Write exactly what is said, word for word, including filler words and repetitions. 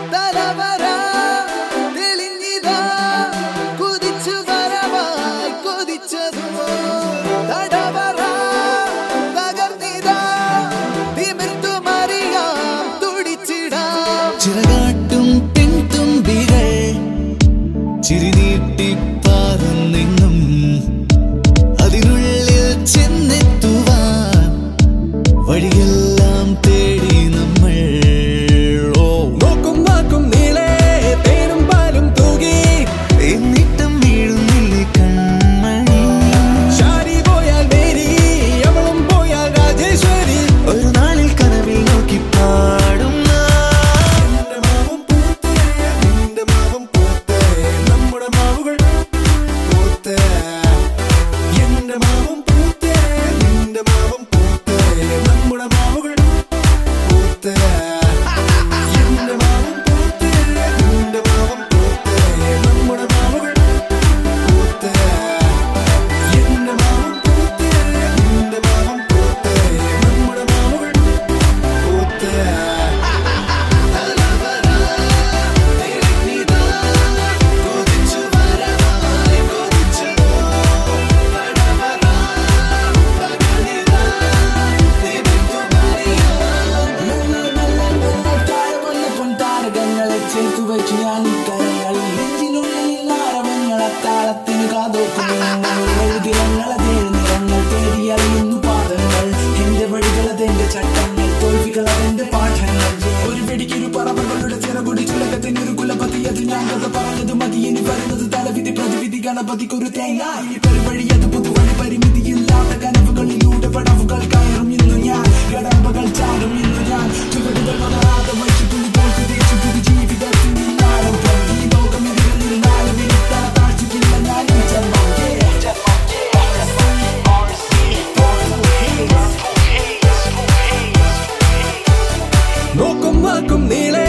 ചിറകാട്ടും പെൺതുമ്പികൾ ചിരിനീട്ടി പാറുന്നെങ്ങും അതിനുള്ളിൽ ചെന്നെത്തുവാൻ വഴിയെല്ലാം തേടി നമ്മൾ നോക്കും നോക്കും നീളെ തേനും പാലും തൂകി എന്നിട്ടും വീഴുന്നില്ലേ കൺമണി ശാരി പോയാൽ മേരി അവളും പോയാൽ രാജേശ്വരി ഒരു നാളിൽ കനവിൽ നോക്കി പാടും താളത്തിന് കാതോർക്കുന്നു തേടിയറിയുന്നു പാദങ്ങൾ എന്റെ വഴികളതെന്റെ ചട്ടങ്ങൾ തോൽവികളതെന്റെ പാഠങ്ങൾ ഒരു വെടിക്കൊരു പറവകളുടെ ചിറകുടി ചുലകത്തിനൊരു കുലപതി അത് ഞാൻ കഥ പറഞ്ഞത് മതി ഇനി വരുന്നത് തലവിധി പ്രതിവിധി ഗണപതിക്കൊരു തേങ്ങ ഈ പെരുവഴി അത് പുതുവഴി പരിമിതിയില്ലാത്ത കനവുകളിലൂടെ പടവുകൾ കയറും ഇന്നു ഞാൻ കടമ്പകൾ ചാടും ഇന്നു ഞാൻ ചുവടുകൾ മറയാതെ വച്ചു പുലി പോൽക്ക് തേച്ചു പുതു ജീവിതത്തിന് ആരംഭം ഈ ലോകം ഇതിൽ നാല് മിനിറ്റ് താഴ്ചയ്ക്കില്ല ഞാൻ ഈ ജന്മം നോക്കും നോക്കും നീളെ